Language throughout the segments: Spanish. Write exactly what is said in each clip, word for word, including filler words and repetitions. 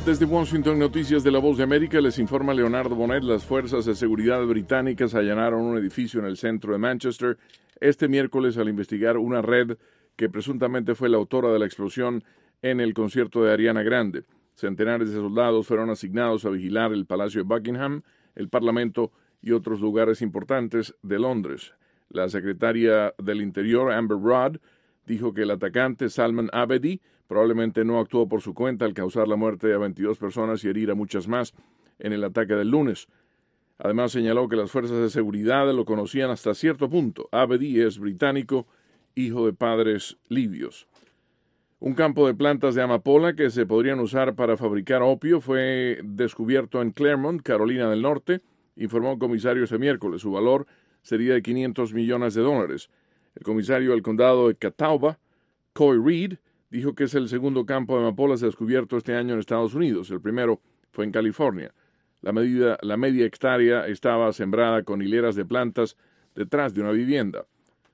Desde Washington, Noticias de la Voz de América, les informa Leonardo Bonet. Las fuerzas de seguridad británicas allanaron un edificio en el centro de Manchester este miércoles al investigar una red que presuntamente fue la autora de la explosión en el concierto de Ariana Grande. Centenares de soldados fueron asignados a vigilar el Palacio de Buckingham, el Parlamento y otros lugares importantes de Londres. La secretaria del Interior, Amber Rudd, dijo que el atacante, Salman Abedi, probablemente no actuó por su cuenta al causar la muerte de veintidós personas y herir a muchas más en el ataque del lunes. Además, señaló que las fuerzas de seguridad lo conocían hasta cierto punto. Abedi es británico, hijo de padres libios. Un campo de plantas de amapola que se podrían usar para fabricar opio fue descubierto en Claremont, Carolina del Norte, informó un comisario este miércoles. Su valor sería de quinientos millones de dólares. El comisario del condado de Catawba, Coy Reed, dijo que es el segundo campo de amapolas descubierto este año en Estados Unidos. El primero fue en California. La, medida, la media hectárea estaba sembrada con hileras de plantas detrás de una vivienda.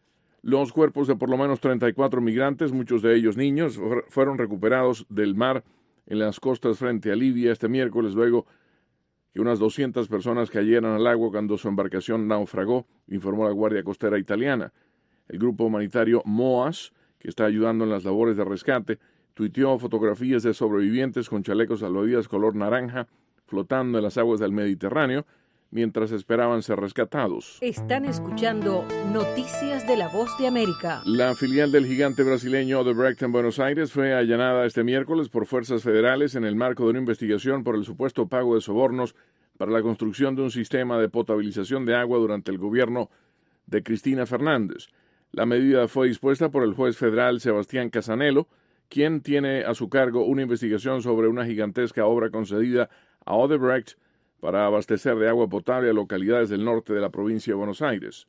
Los cuerpos de por lo menos treinta y cuatro migrantes, muchos de ellos niños, fueron recuperados del mar en las costas frente a Libia este miércoles, luego que unas doscientas personas cayeran al agua cuando su embarcación naufragó, informó la Guardia Costera italiana. El grupo humanitario MOAS, que está ayudando en las labores de rescate, tuiteó fotografías de sobrevivientes con chalecos salvavidas color naranja flotando en las aguas del Mediterráneo mientras esperaban ser rescatados. Están escuchando Noticias de la Voz de América. La filial del gigante brasileño Odebrecht en Buenos Aires fue allanada este miércoles por fuerzas federales en el marco de una investigación por el supuesto pago de sobornos para la construcción de un sistema de potabilización de agua durante el gobierno de Cristina Fernández. La medida fue dispuesta por el juez federal Sebastián Casanello, quien tiene a su cargo una investigación sobre una gigantesca obra concedida a Odebrecht para abastecer de agua potable a localidades del norte de la provincia de Buenos Aires.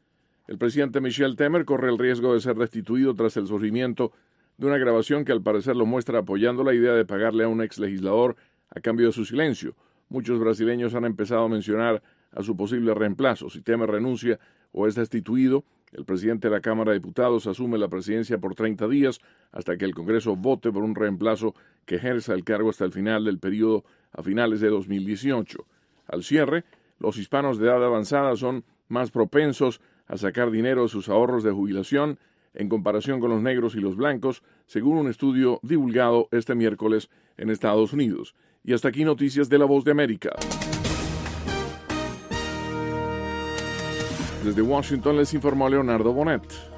El presidente Michel Temer corre el riesgo de ser destituido tras el surgimiento de una grabación que al parecer lo muestra apoyando la idea de pagarle a un ex legislador a cambio de su silencio. Muchos brasileños han empezado a mencionar a su posible reemplazo. Si Temer renuncia o es destituido, el presidente de la Cámara de Diputados asume la presidencia por treinta días hasta que el Congreso vote por un reemplazo que ejerza el cargo hasta el final del periodo a finales de dos mil dieciocho. Al cierre, los hispanos de edad avanzada son más propensos a sacar dinero de sus ahorros de jubilación en comparación con los negros y los blancos, según un estudio divulgado este miércoles en Estados Unidos. Y hasta aquí Noticias de la Voz de América. Desde Washington les informó Leonardo Bonet.